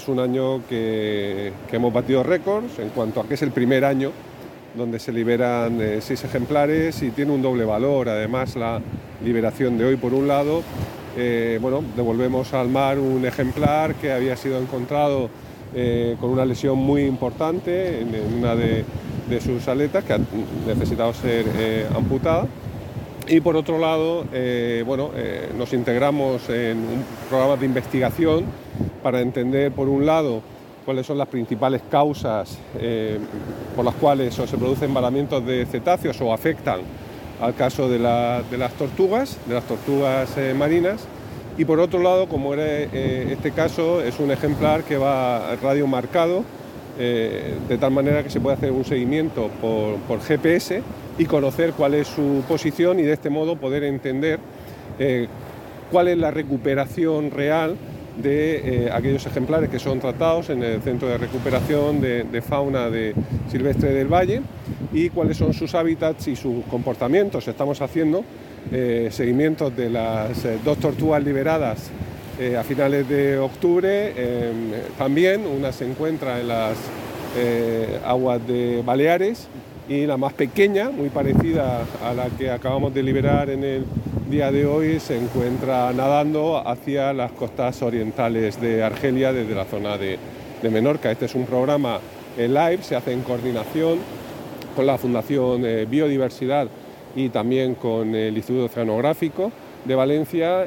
Es un año que hemos batido récords en cuanto a que es el primer año donde se liberan 6 ejemplares y tiene un doble valor. Además, la liberación de hoy, por un lado, devolvemos al mar un ejemplar que había sido encontrado con una lesión muy importante en una de sus aletas, que ha necesitado ser amputada. Y por otro lado, nos integramos en un programa de investigación para entender, por un lado, cuáles son las principales causas por las cuales se producen embalamientos de cetáceos o afectan al caso de las tortugas marinas. Y por otro lado, como era este caso, es un ejemplar que va radiomarcado, de tal manera que se puede hacer un seguimiento por GPS y conocer cuál es su posición y de este modo poder entender cuál es la recuperación real de aquellos ejemplares que son tratados en el Centro de Recuperación de Fauna Silvestre del Valle y cuáles son sus hábitats y sus comportamientos. Estamos haciendo seguimientos de las 2 tortugas liberadas a finales de octubre. También una se encuentra en las aguas de Baleares y la más pequeña, muy parecida a la que acabamos de liberar en el día de hoy, se encuentra nadando hacia las costas orientales de Argelia desde la zona de Menorca. Este es un programa live, se hace en coordinación con la Fundación Biodiversidad y también con el Instituto Oceanográfico de Valencia